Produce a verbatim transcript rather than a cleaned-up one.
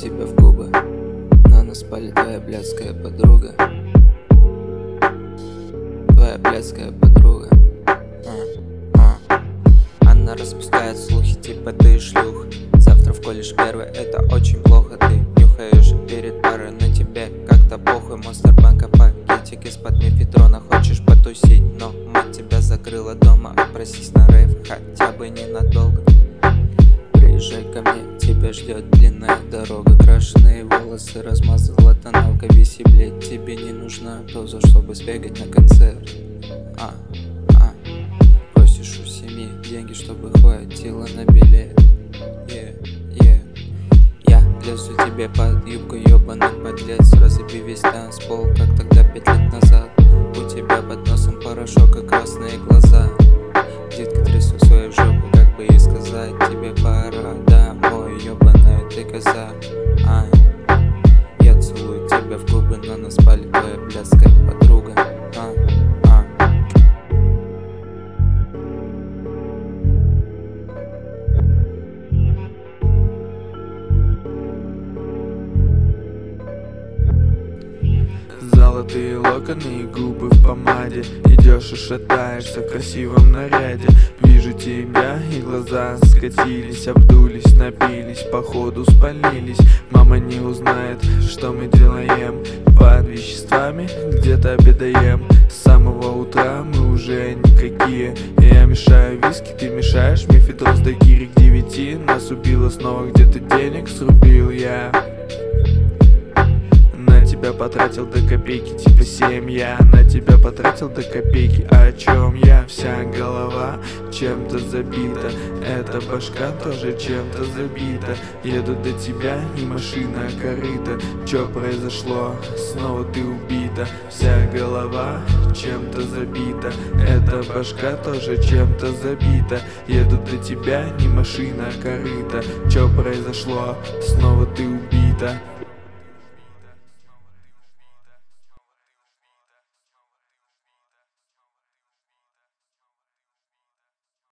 тебя в губы, на нас палит твоя блядская подруга. Твоя блядская подруга. а, а. Она распускает слухи, типа ты шлюх. Завтра в колледж первый, это очень плохо. Ты нюхаешь перед парой, на тебе как-то похуй. Монстр-банка, пакетик из-под мефедрона. Хочешь потусить, но мать тебя закрыла дома. Отпросись на рейв, хотя бы ненадолго. Приезжай ко мне, тебя ждет длинная дорога. Крашеные волосы размазала тоналка. Виси, блядь, тебе не нужна доза, чтобы сбегать на концерт. А, а, просишь у семьи деньги, чтобы хватило на билет. Yeah, yeah. Я лезу тебе под юбку, ёбаный подлец. Разъеби весь танцпол, как тогда пять лет назад. У тебя под носом порошок и красные глаза. Детка, трясу свою жопу, как бы ей сказать: тебе пора домой, ёбаная ты коза. Ай, я целую тебя в губы, на нас палит твоя блядская подруга. А, а. Золотые локоны и губы в помаде. Идешь и шатаешься в красивом наряде. Вижу тебя, и глаза скатились, обдулись, напились, походу спалились. Мама не узнает, что мы делаем. Под веществами где-то обедаем. С самого утра мы уже никакие. Я мешаю виски, ты мешаешь мефедрон. С дайкири к девяти нас убило снова, где-то денег срубил я. На тебя потратил до копейки, типа семь. Я на тебя потратил до копейки. О чем я? Вся голова чем-то забита. Эта башка тоже чем-то забита. Еду до тебя, не машина, а корыто. Чё произошло? Снова ты убита. Вся голова чем-то забита. Эта башка тоже чем-то забита. Еду до тебя, не машина, а корыто. Чё произошло? Снова ты убита.